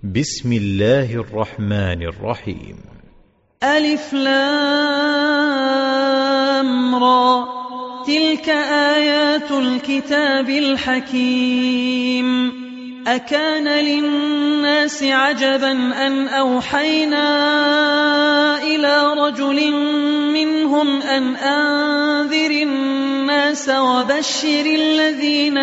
بسم الله الرحمن الرحيم. ألف لام را، تلك آيات الكتاب الحكيم. أكان للناس عجبا أن أوحينا إلى رجل منهم أن أنذر الناس وبشر الذين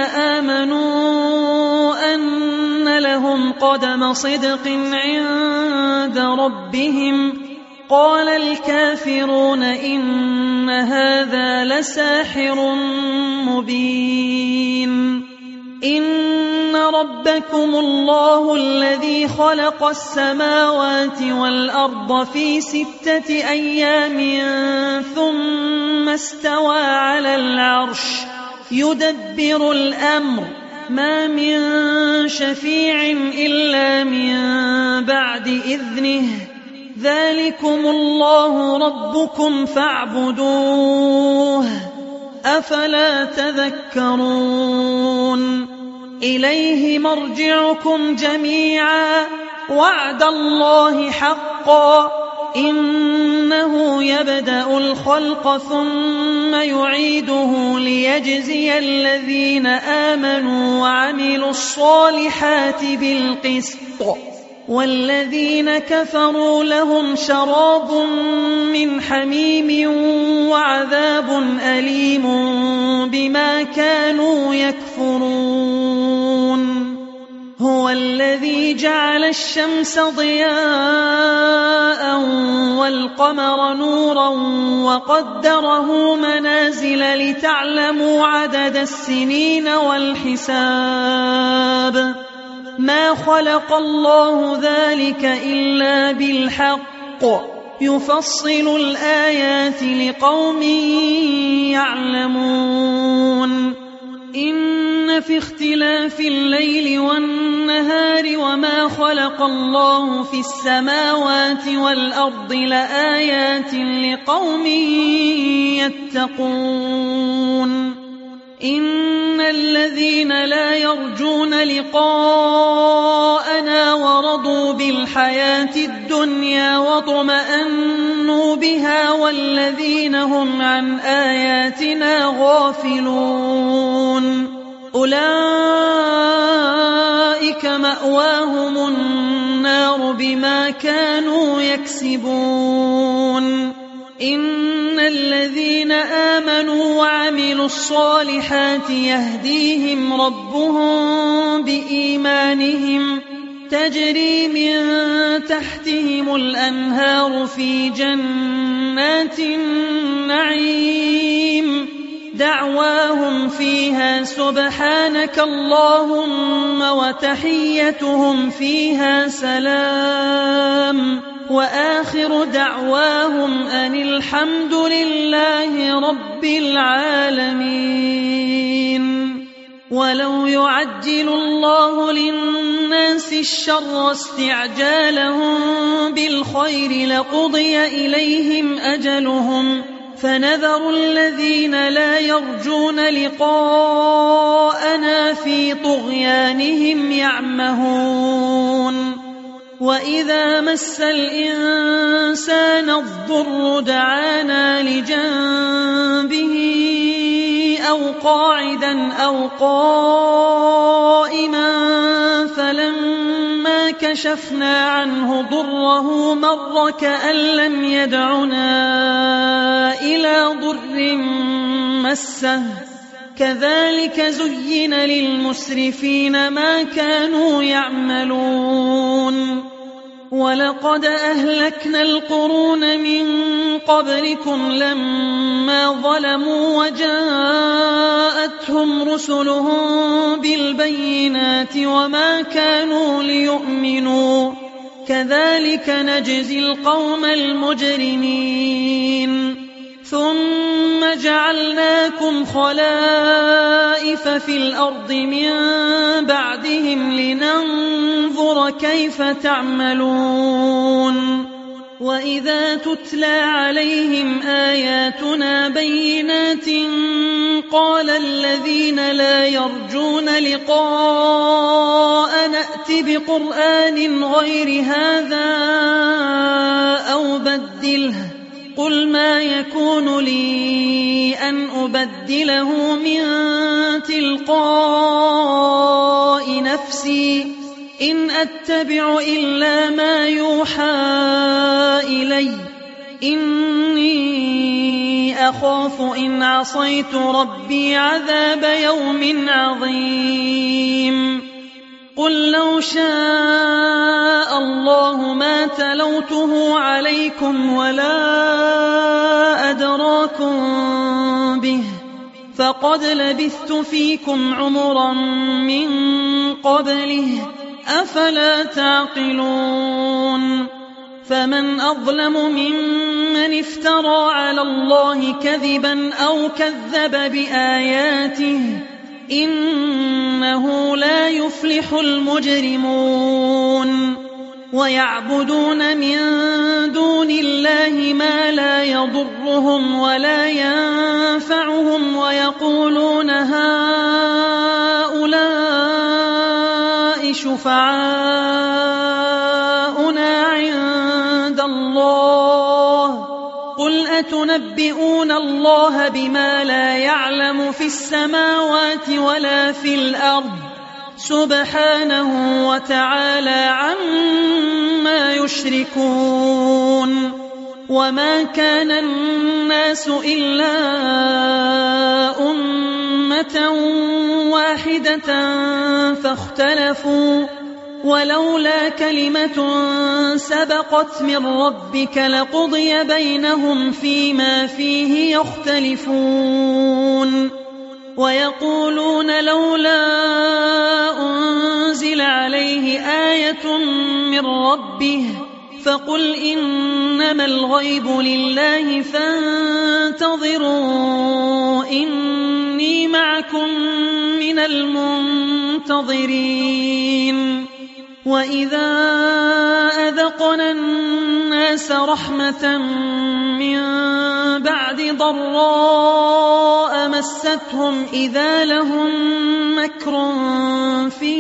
آمنوا أن لهم قدم صدق عند ربهم. قال الكافرون إن هذا لساحر مبين. إن ربكم الله الذي خلق السماوات والأرض في 6 أيام ثم استوى على العرش يدبر الأمر، ما من شفيع إلا من بعد إذنه. ذلكم الله ربكم فاعبدوه، أفلا تذكرون. إليه مرجعكم جميعا، وعد الله حقا، إنه يبدأ الخلق ثم يعيده ليجزي الذين آمنوا وعملوا الصالحات بالقسط، والذين كفروا لهم شراب من حميم وعذاب أليم بما كانوا يكفرون. هو الذي جعل الشمس ضياء والقمر نورا وقدره منازل لتعلموا عدد السنين والحساب. ما خلق الله ذلك إلا بالحق، يفصل الآيات لقوم يعلمون. إن في اختلاف الليل والنهار وما خلق الله في السماوات والأرض لآيات لقوم يتقون. إن الذين لا يرجون لقاءنا ورضوا بالحياة الدنيا واطمأنوا بها والذين هم عن آياتنا غافلون أولئك مأواهم النار بما كانوا يكسبون. إن الذين آمنوا وعملوا الصالحات يهديهم ربهم بإيمانهم، تجري من تحتهم الأنهار في جنات النعيم. دعواهم فيها سبحانك اللهم وتحيتهم فيها سلام، وآخر دعواهم أن الحمد لله رب العالمين. ولو يعجل الله للناس الشر استعجالهم بالخير لقضي إليهم أجلهم، فنذر الذين لا يرجون لقاءنا في طغيانهم يعمهون. وإذا مس الإنسان الضر دعانا لجنبه أو قاعدا أو قائما، فلما كشفنا عنه ضره مر كأن لم يدعنا إلى ضر مسه. كذلك زين للمسرفين ما كانوا يعملون. ولقد أهلكنا القرون من قبلكم لما ظلموا وجاءتهم رسلهم بالبينات وما كانوا ليؤمنوا، كذلك نجزي القوم المجرمين. ثم جعلناكم خلائف في الأرض من بعدهم لننظر كيف تعملون. وإذا تتلى عليهم آياتنا بينات قال الذين لا يرجون لقاء نأت بقرآن غير هذا أو بدله قل ما يكون لي أن أبدله من تلقاء نفسي إن أتبع إلا ما يوحى إلي إني أخاف إن عصيت ربي عذاب يوم عظيم قل لو شاء الله ما تلوته عليكم ولا أدراكم به فقد لبثت فيكم عمرا من قبله أفلا تعقلون فمن أظلم ممن افترى على الله كذبا أو كذب بآياته إنه لا يفلح المجرمون ويعبدون من دون الله ما لا يضرهم ولا ينفعهم ويقولون هؤلاء شفعاؤنا عند الله قل أتنبئون الله بما لا يعلم في السماوات ولا في الأرض سبحانه وتعالى عما يشركون وما كان الناس إلا أمة واحدة فاختلفوا ولولا كلمة سبقت من ربك لقضي بينهم فيما فيه يختلفون ويقولون لولا أنزل عليه آية من ربه فقل إنما الغيب لله فانتظروا إني معكم من المنتظرين وإذا أذقنا الناس رحمة من بعد ضراء مستهم إذا لهم مكر في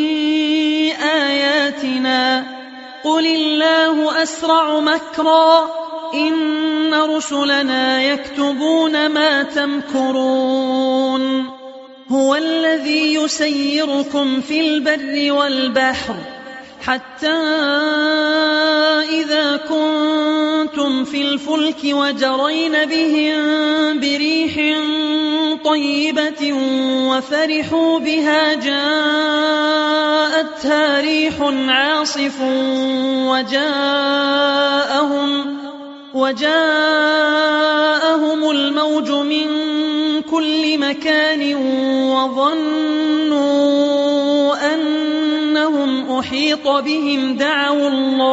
آياتنا قل الله أسرع مكرا إن رسلنا يكتبون ما تمكرون هو الذي يسيركم في البر والبحر حتى إذا كنتم في الفلك وجرين بهم بريح طيبة وفرحوا بها جاءتها ريح عاصف وجاءهم الموج من كل مكان وظنوا أنهم أحيط بهم دعوا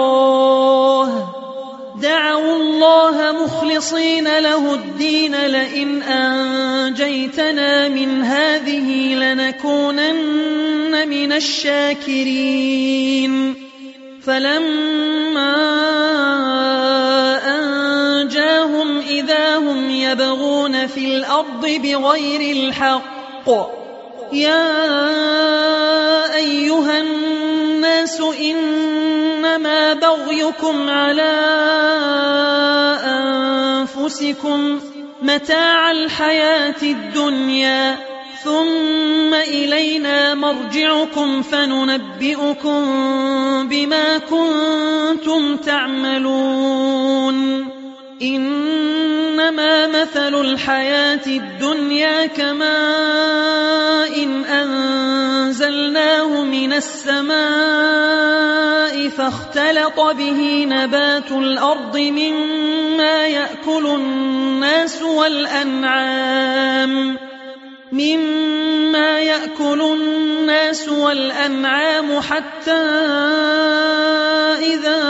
الله مخلصين له الدين لئن أنجيتنا من هذه لنكونن من الشاكرين فلما أنجاهم إذا هم يبغون في الأرض بغير الحق يا أيها الناس إنما بغيكم على أنفسكم متاع الحياة الدنيا ثم إلينا مرجعكم فننبئكم بما كنتم تعملون إنما مثل الحياة الدنيا كماء أنزلناه من السماء فاختلط به نبات الأرض مما يأكل الناس والأنعام حتى إذا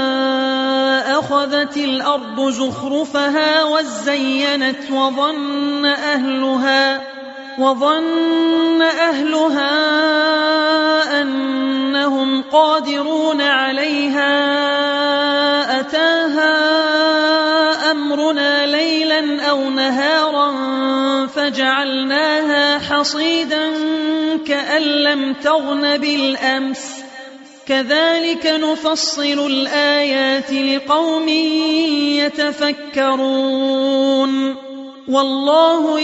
أخذت الأرض زخرفها وزينت وظن أهلها أنهم أنهم قادرون عليها أتاها أمرنا ليلا أو نهارا فجعلناها حصيدا كأن لم تغن بالأمس كذلك نفصل الآيات لقوم يتفكرون والله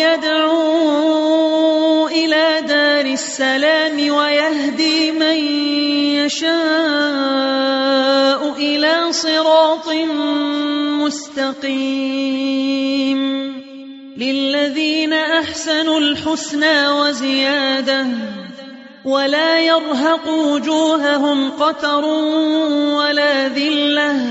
يدعو إلى دار السلام ويهدي من يشاء إلى صراط مستقيم للذين أحسنوا الحسنى وزيادة ولا يرهق وجوههم قتر ولا ذلة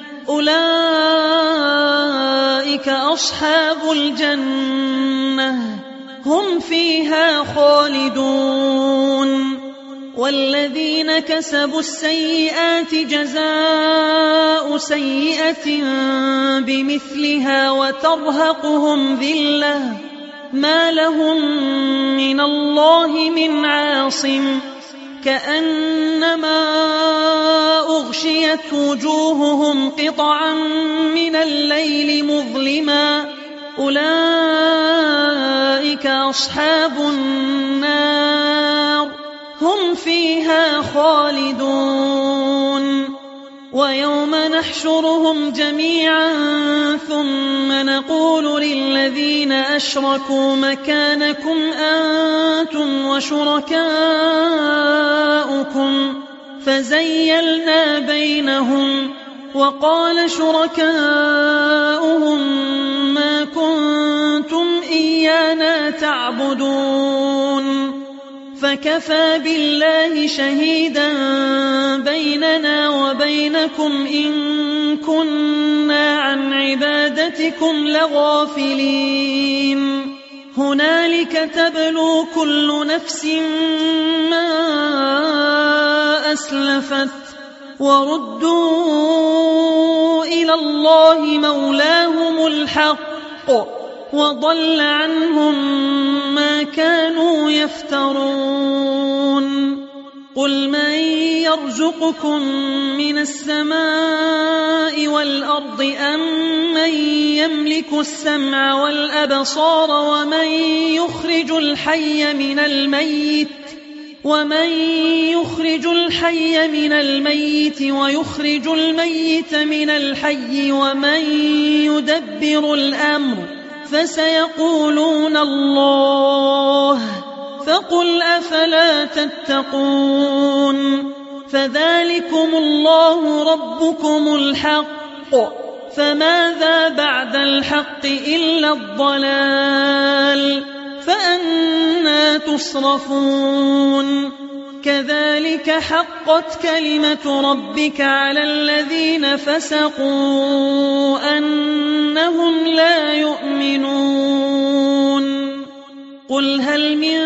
أولئك أصحاب الجنة هم فيها خالدون والذين كسبوا السيئات جزاء سيئة بمثلها وترهقهم ذلة ما لهم من الله من عاصم كأنما أغشيت وجوههم قطعا من الليل مظلما أولئك أصحاب النار هم فيها خالدون ويوم نحشرهم جميعا ثم نقول للذين أشركوا مكانكم أنتم وشركاؤكم فزيلنا بينهم وقال شركاؤهم ما كنتم إيانا تعبدون فكفى بالله شهيدا بيننا وبينكم إن كنا عن عبادتكم لغافلين هنالك تبلو كل نفس ما أسلفت وردوا إلى الله مولاهم الحق وضل عنهم ما كانوا يفترون قل من يرزقكم من السماء والأرض أم من يملك السمع والأبصار ومن يخرج الحي من الميت ويخرج الميت من الحي ومن يدبر الأمر فسيقولون الله فقل أفلا تتقون فذلكم الله ربكم الحق فماذا بعد الحق إلا الضلال فأنى تصرفون كذلك حقت كلمة ربك على الذين فسقوا أنهم لا يؤمنون قل هل من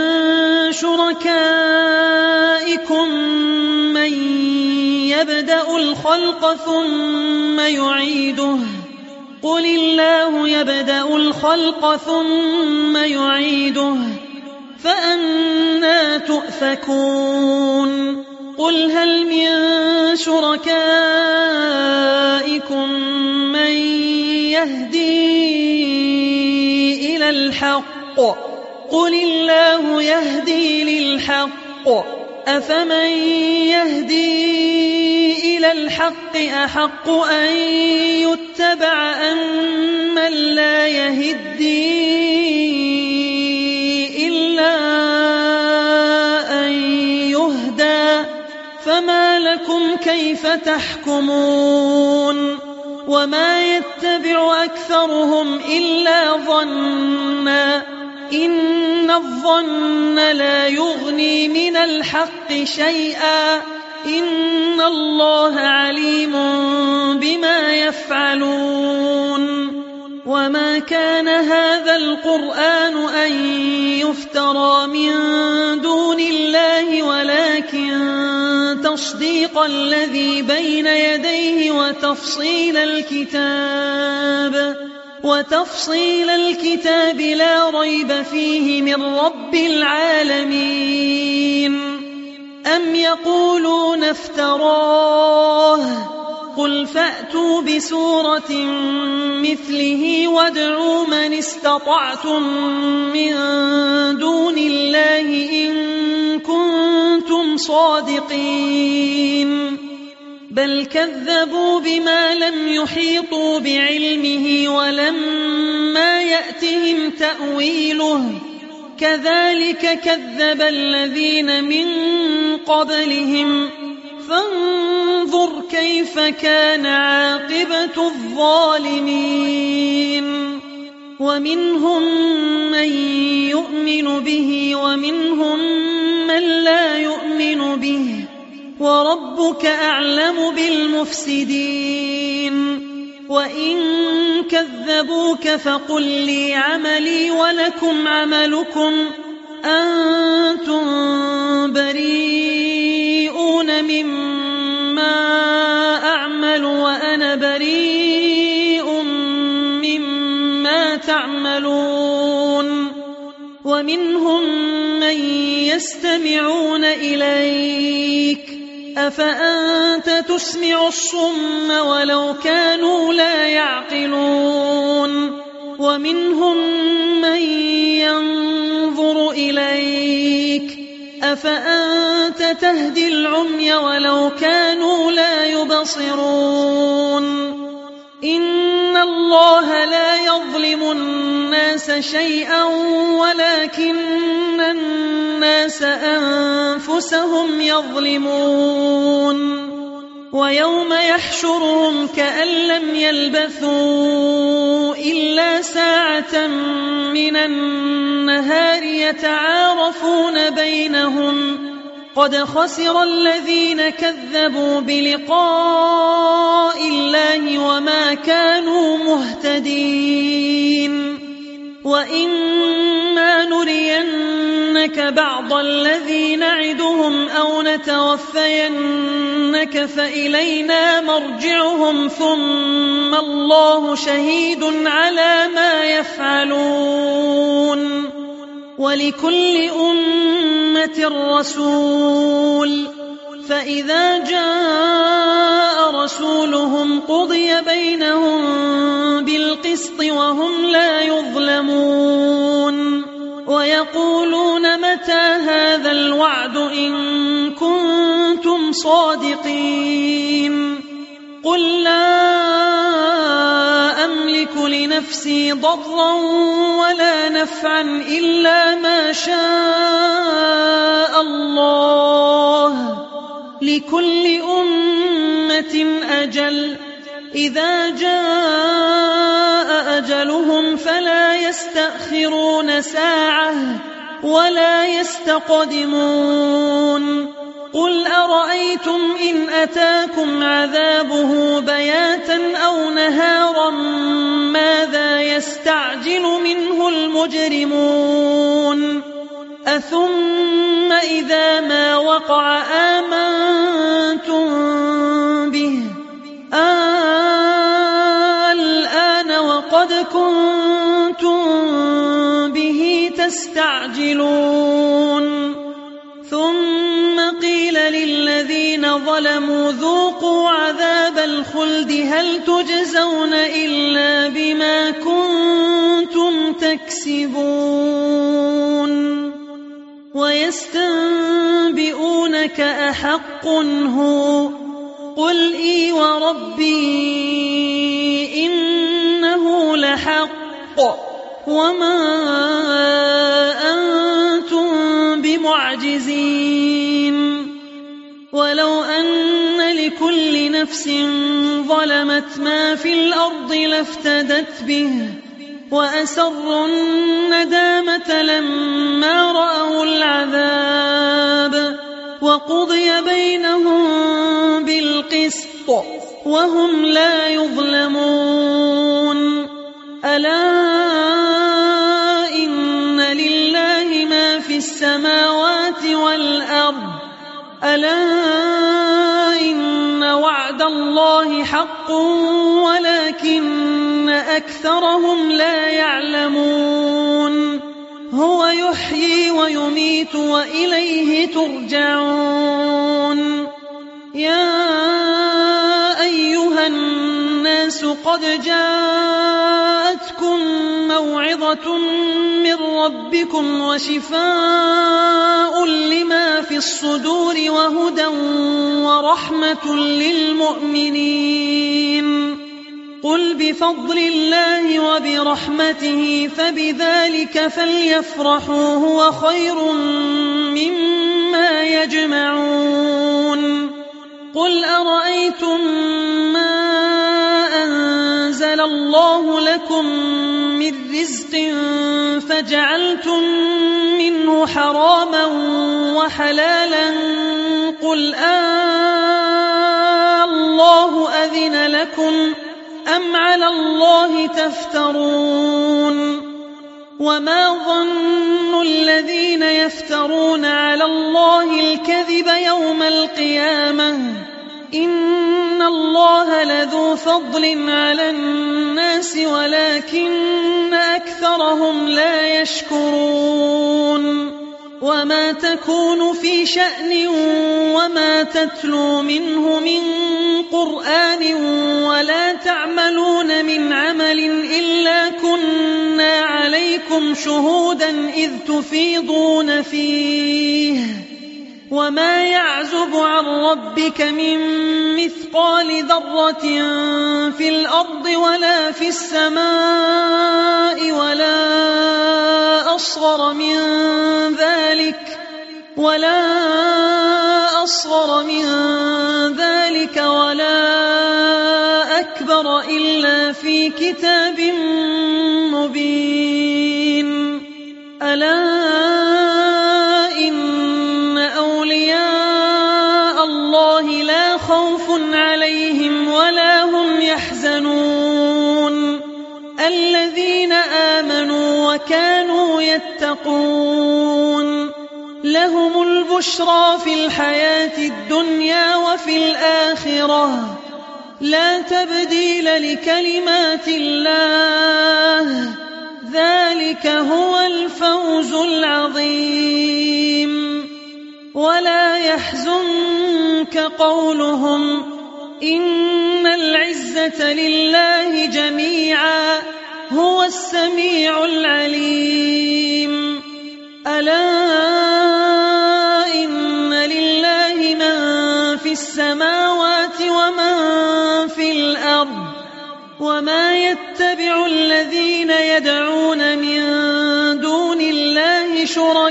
شركائكم من يبدأ الخلق ثم يعيده قل الله يبدأ الخلق ثم يعيده فأنى تؤفكون قل هل من شركائكم من يهدي إلى الحق قل الله يهدي للحق أفمن يهدي إلى الحق أحق أن يتبع أمن لا يهدي إلا أن يهدى فما لكم كيف تحكمون وما يتبع أكثرهم إلا ظنا إن الظن لا يغني من الحق شيئا إن الله عليم بما يفعلون وما كان هذا القرآن أن يفترى من دون الله ولكن تصديق الذي بين يديه وتفصيل الكتاب لا ريب فيه من رب العالمين أم يقولون افتراه قل فأتوا بسورة مثله وادعوا من استطعتم من دون الله إن كنتم صادقين بل كذبوا بما لم يحيطوا بعلمه ولما يأتهم تأويله كذلك كذب الذين من قبلهم فانظر كيف كان عاقبة الظالمين ومنهم من يؤمن به ومنهم من لا يؤمن به وربك أعلم بالمفسدين وإن كذبوك فقل لي عملي ولكم عملكم أنتم بريئون مما أعمل وأنا بريء مما تعملون ومنهم من يستمعون إليك أفأنت تسمع الصم ولو كانوا لا يعقلون ومنهم من ينظر إليك أفأنت تهدي العمي ولو كانوا لا يبصرون إن الله لا يظلم الناس شيئا ولكن الناس أنفسهم يظلمون ويوم يحشرهم كأن لم يلبثوا إلا ساعة من النهار يتعارفون بينهم قد خسر الذين كذبوا بلقاء الله وما كانوا مهتدين وإما نرينك بعض الذي نعدهم أو نتوفينك فإلينا مرجعهم ثم الله شهيد على ما يفعلون ولكل أمة رسول فإذا جاء رسولهم قضي بينهم بالقسط وهم لا يظلمون ويقولون متى هذا الوعد إن كنتم صادقين قل لا أملك لنفسي ضرا ولا نفعا إلا ما شاء الله لكل أمة أجل إذا جاء أجلهم فلا يستأخرون ساعة ولا يستقدمون قل أرأيتم إن أتاكم عذابه بياتا أو نهارا ماذا يستعجل منه المجرمون أثم إذا ما وقع آمنتم به الآن وقد كنتم به تستعجلون ثم قيل للذين ظلموا ذوقوا عذاب الخلد هل تجزون إلا بما كنتم تكسبون ويستنبئونك أحق هو قل إي وربي إنه لحق وما أنتم بمعجزين ولو أن لكل نفس ظلمت ما في الأرض لافتدت به وأسروا الندامة لما رأوا العذاب وقضي بينهم بالقسط وهم لا يظلمون ألا إن لله ما في السماوات والأرض ألا إن وعد الله حق ولكن أكثرهم لا يعلمون هو يحيي ويميت وإليه ترجعون. يا أيها الناس قد جاءتكم موعظة من ربكم وشفاء لما في الصدور وهدى ورحمة للمؤمنين. قل بفضل الله وبرحمته فبذلك فليفرحوا هو خير مما يجمعون. قل أرأيتم ما أنزل الله لكم من رزق فجعلتم منه حراما وحلالا قل الله أذن لكم أم على الله تفترون. وما ظن الذين يفترون على الله الكذب يوم القيامة إن الله لذو فضل على الناس ولكن أكثرهم لا يشكرون. وما تكون في شأن وما تتلو منه من قرآن ولا تعملون من عمل إلا كنا عليكم شهودا إذ تفيضون فيه. وما يعزب عن ربك من مثقال ذرة في الأرض ولا في السماء ولا أصغر من ذلك ولا أكبر إلا في كتاب مبين. ألا إن أولياء الله لا خوف عليهم ولا هم يحزنون الذين آمنوا وكانوا يتقون. لهم البشرى في الحياة الدنيا وفي الآخرة لا تبديل لكلمات الله ذلك هو الفوز العظيم. ولا يحزنك قولهم إن العزة لله جميعا هو السميع العليم. ألا إن لله من في السماوات ومن في الأرض وما يتبع الذين يدعون من دون الله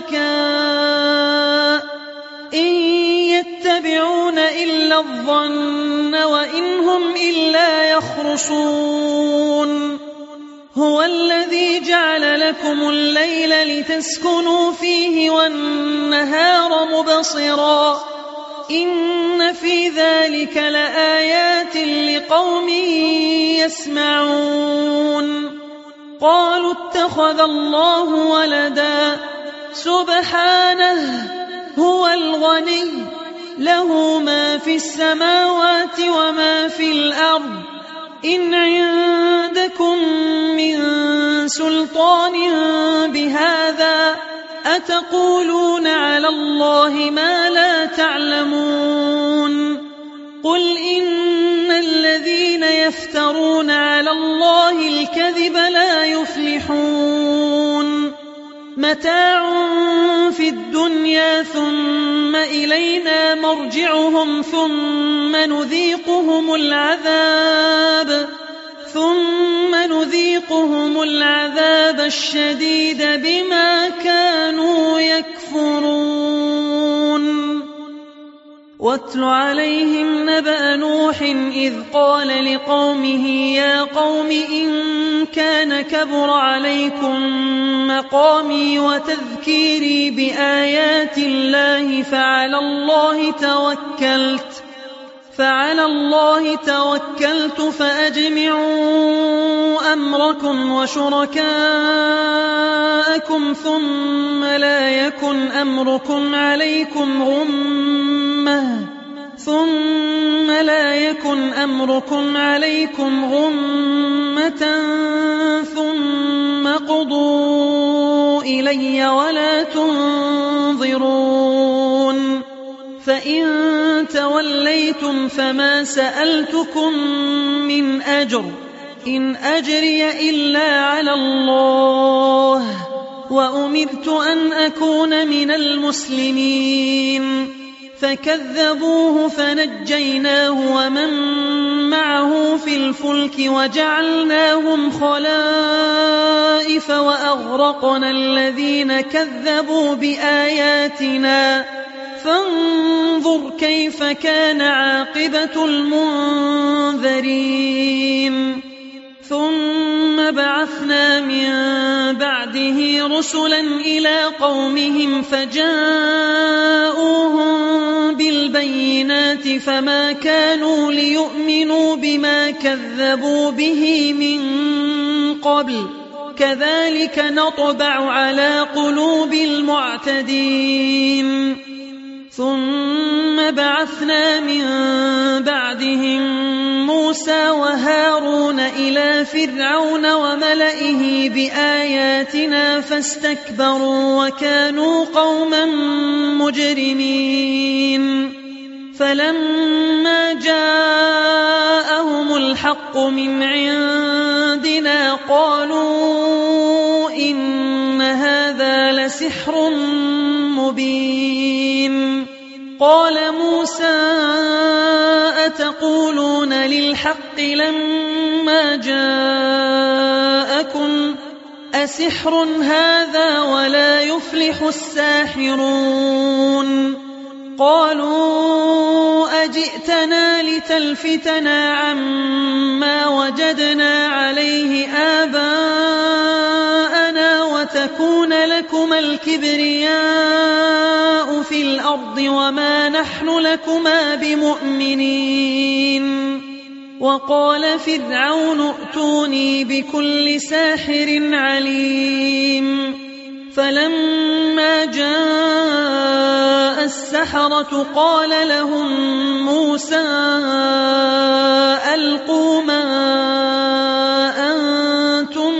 شركاء إن يتبعون إلا الظن وإن هم إلا يخرصون. هو الذي جعل لكم الليل لتسكنوا فيه والنهار مبصرا إن في ذلك لآيات لقوم يسمعون. قالوا اتخذ الله ولدا سبحانه هو الغني له ما في السماوات وما في الأرض إن عندكم من سلطان بهذا أتقولون على الله ما لا تعلمون. قل إن الذين يفترون على الله الكذب لا يفلحون. متاع في الدنيا ثم إلينا مرجعهم ثم نذيقهم العذاب الشديد بما كانوا يكفرون. واتل عليهم نبأ نوح إذ قال لقومه يا قوم إن كان كبر عليكم مقامي وتذكيري بآيات الله فعلى الله توكلت فأجمعوا أمركم وشركاءكم ثم لا يكن أمركم عليكم غمة يكن أمركم عليكم غمة ثم قضوا إلي ولا تنظرون فإن توليتم فما سألتكم من أجر إن أجري إلا على الله وأمرت أن أكون من المسلمين فكذبوه فنجيناه ومن معه في الفلك وجعلناهم خلائف وأغرقنا الذين كذبوا بآياتنا فانظر كيف كان عاقبة المنذرين ثم بعثنا من بعده رسلا إلى قومهم فجاءوهم بالبينات فما كانوا ليؤمنوا بما كذبوا به من قبل كذلك نطبع على قلوب المعتدين ثم بعثنا من بعدهم موسى وهارون إلى فرعون وملئه بآياتنا فاستكبروا وكانوا قوما مجرمين فلما جاءهم الحق من عندنا قالوا إن هذا لسحر مبين قال موسى أتقولون للحق لما جاءكم أسحر هذا ولا يفلح الساحرون قالوا أجئتنا لتلفتنا عما وجدنا عليه آباءنا وتكون لكما الكبرياء في الأرض وما نحن لكما بمؤمنين وقال فرعون ائتوني بكل ساحر عليم فلما جاء السحرة قال لهم موسى ألقوا ما أنتم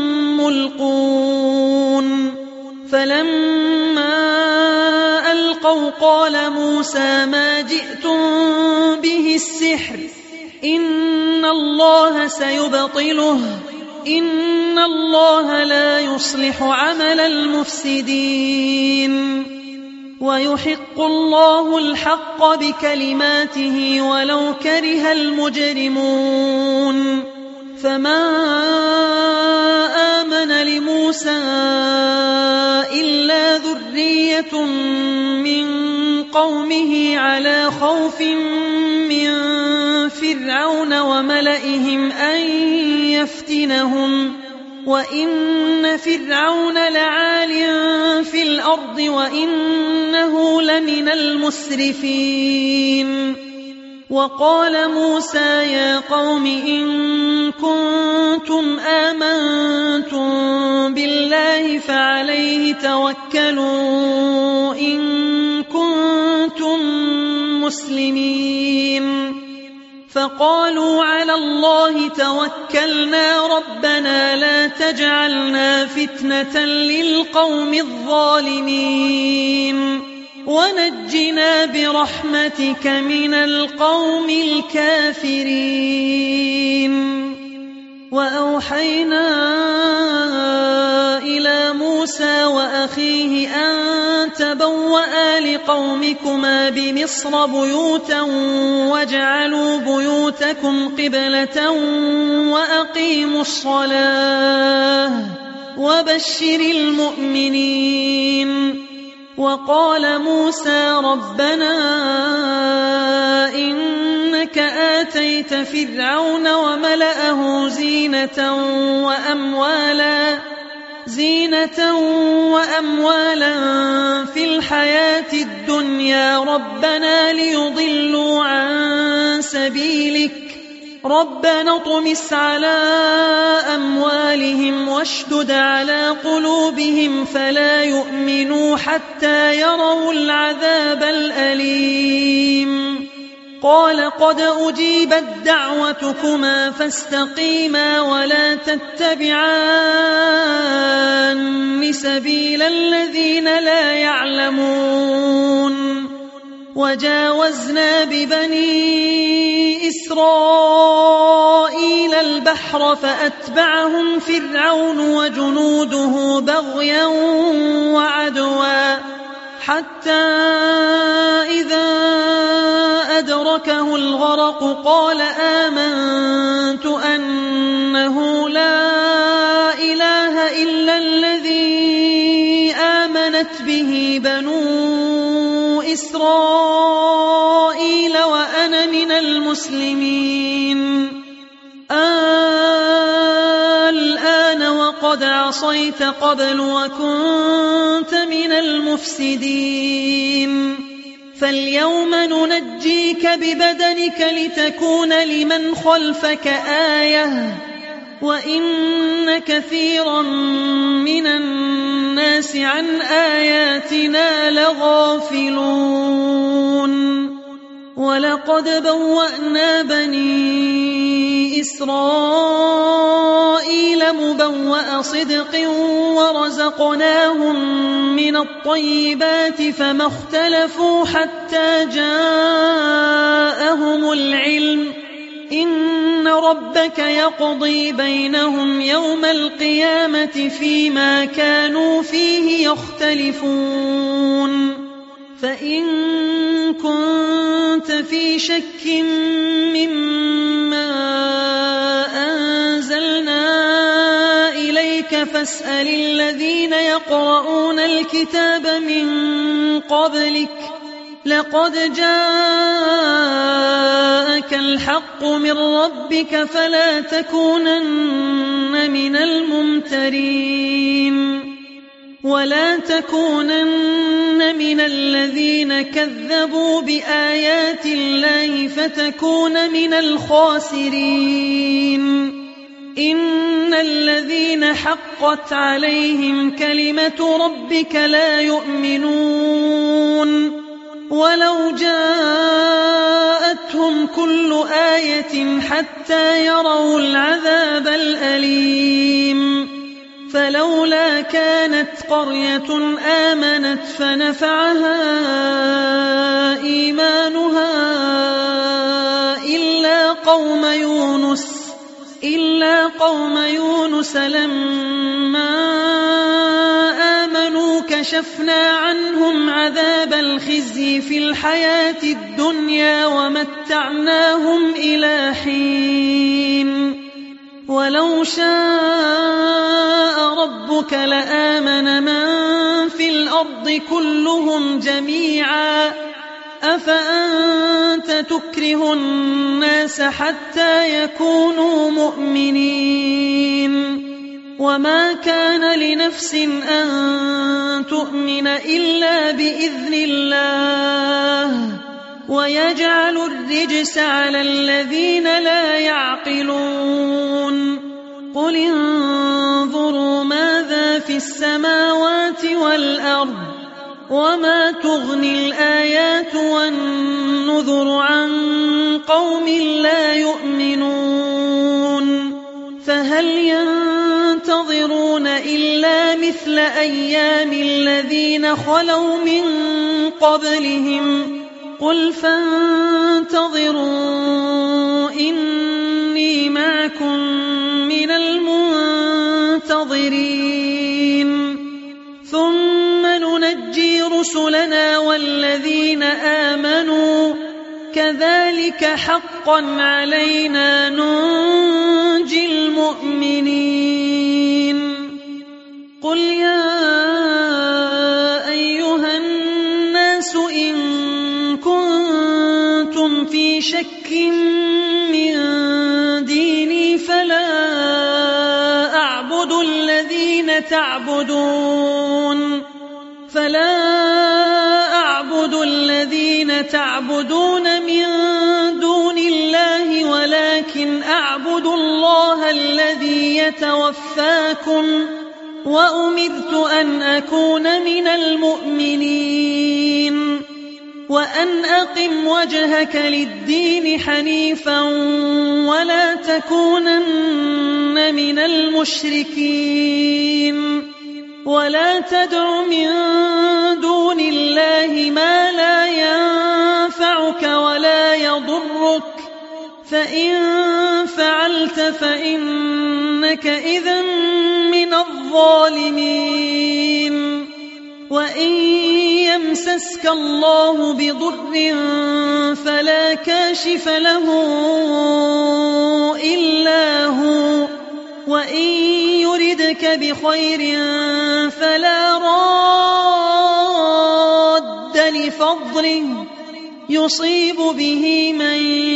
ملقون فلما ألقوا قال موسى ما جئتم به السحر إن الله سيبطله إن الله لا يصلح عمل المفسدين ويحق الله الحق بكلماته ولو كره المجرمون فما آمن لموسى إلا ذرية من قومه على خوف من فرعون وملئهم أن يفتنهم وإن فرعون لعال في الأرض وإنه لمن المسرفين وقال موسى يا قوم إن كنتم آمنتم بالله فعليه توكلوا إن كنتم مسلمين فقالوا على الله توكلنا ربنا لا تجعلنا فتنة للقوم الظالمين ونجنا برحمتك من القوم الكافرين وأوحينا إلى موسى وأخيه أن تبوأ لقومكما بمصر بيوتا واجعلوا بيوتكم قبلة وأقيموا الصلاة وبشر المؤمنين وقال موسى ربنا إنك آتيت فرعون وملأه زينة وأموالا في الحياة الدنيا ربنا ليضلوا عن سبيلك ربنا اطمس على أموالهم واشدد على قلوبهم فلا يؤمنوا حتى يروا العذاب الأليم قال قد أجيبت دعوتكما فاستقيما ولا تتبعان سبيل الذين لا يعلمون وجاوزنا ببني إسرائيل البحر فأتبعهم فرعون وجنوده بغيا وعدوا حتى إذا أدركه الغرق قال آمنت أنه لا إله إلا الذي آمنت به بنو إسرائيل وأنا من المسلمين الآن وقد عصيت قبل وكنت من المفسدين فاليوم ننجيك ببدنك لتكون لمن خلفك آية وإن كثيرا من الناس عن آياتنا لغافلون ولقد بوأنا بني إسرائيل مبوأ صدق ورزقناهم من الطيبات فما اختلفوا حتى جاءهم العلم إن ربك يقضي بينهم يوم القيامة فيما كانوا فيه يختلفون فإن كنت في شك مما أنزلنا إليك فاسأل الذين يقرؤون الكتاب من قبلك لقد جاءك الحق من ربك فلا تكونن من الممترين ولا تكونن من الذين كذبوا بآيات الله فتكون من الخاسرين إن الذين حقت عليهم كلمة ربك لا يؤمنون ولو جاءتهم كل آية حتى يروا العذاب الأليم فلولا كانت قرية آمنت فنفعها إيمانها إلا قوم يونس لما آمنوا كشفنا عنهم عذاب الخزي في الحياة الدنيا ومتعناهم إلى حين ولو شاء ربك لآمن من في الأرض كلهم جميعا أفأنت تكره الناس حتى يكونوا مؤمنين وما كان لنفس أن تؤمن إلا بإذن الله ويجعل الرجس على الذين لا يعقلون قل انظروا ماذا في السماوات والأرض وما تغني الآيات والنذر عن قوم لا يؤمنون فهل ينتظرون إلا مثل أيام الذين خلوا من قبلهم قل فانتظروا إني معكم من المنتظرين ثم ننجي رسلنا والذين آمنوا كذلك حقا علينا ننجي المؤمنين قل يا أيها الناس إن كنتم في شك من ديني فلا أعبد الذين تعبدون من دون الله ولكن أعبد الله الذي يتوفاكم وأمرت أن أكون من المؤمنين وأن أقم وجهك للدين حنيفا ولا تكونن من المشركين ولا تدع من دون الله ما لا ينفعك ولا يضرك فإن فعلت فإنك إذن من الظالمين وإن يمسسك الله بضر فلا كاشف له إلا هو وإن يردك بخير فلا راد لفضله يصيب به من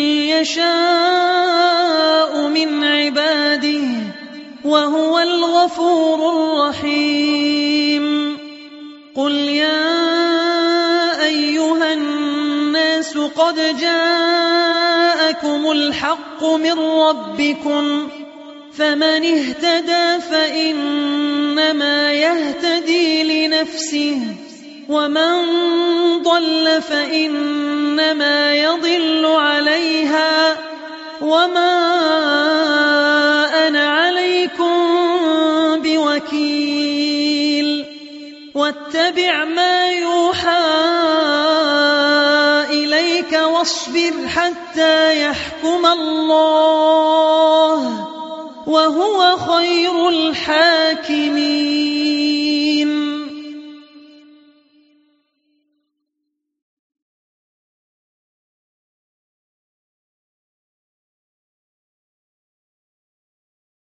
يشاء من عباده وهو الغفور الرحيم قل يا أيها الناس قد جاءكم الحق من ربكم فمن اهتدى فإنما يهتدي لنفسه ومن ضل فإنما يضل عليها وما أنا عليكم بوكيل واتبع ما يوحى إليك واصبر حتى يحكم الله وهو خير الحاكمين